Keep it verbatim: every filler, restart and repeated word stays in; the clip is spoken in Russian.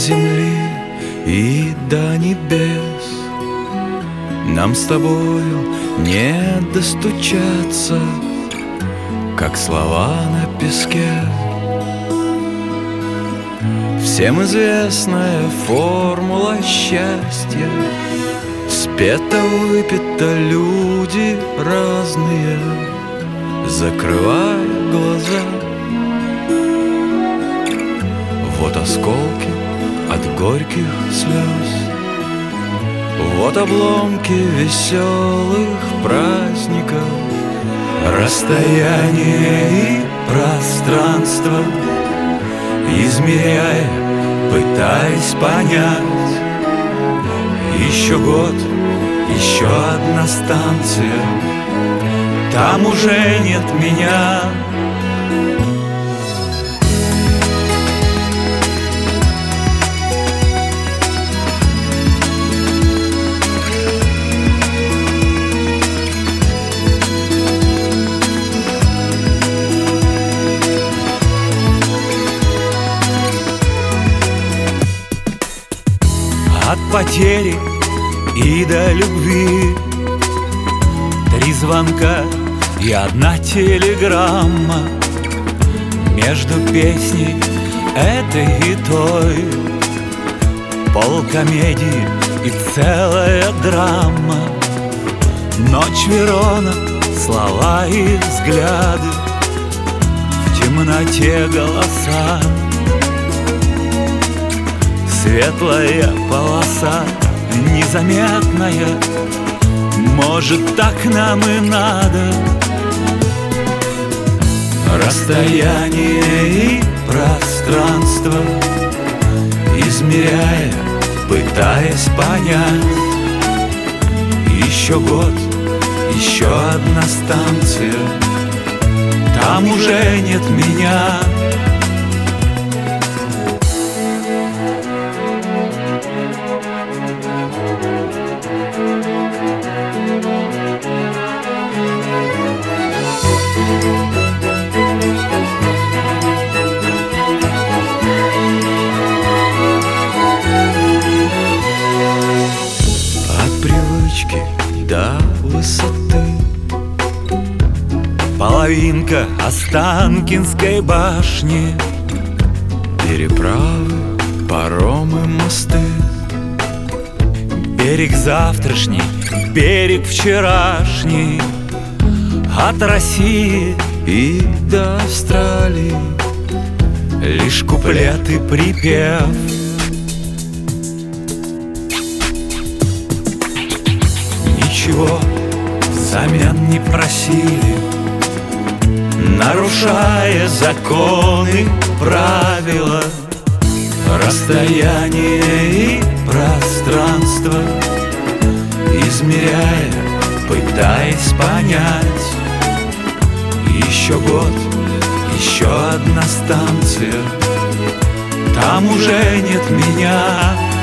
земли и до небес. Нам с тобою не достучаться, как слова на песке. Всем известная формула счастья: спето, выпито, люди разные, закрывая глаза. Вот осколки от горьких слез, вот обломки веселых праздников. Расстояние и пространство измеряя, пытаясь понять. Еще год, еще одна станция, там уже нет меня. От потери и до любви три звонка и одна телеграмма. Между песней этой и той полкомедии и целая драма. Ночь Верона, слова и взгляды, в темноте голоса. Светлая полоса, незаметная, может, так нам и надо. Расстояние и пространство измеряя, пытаясь понять. Еще год, еще одна станция, там уже нет меня. До высоты половинка Останкинской башни, переправы, паромы, мосты. Берег завтрашний, берег вчерашний, от России и до Австралии лишь куплет и припев. Ничего взамен не просили, нарушая законы, правила. Расстояние и пространство измеряя, пытаясь понять. Еще год, еще одна станция, там уже нет меня.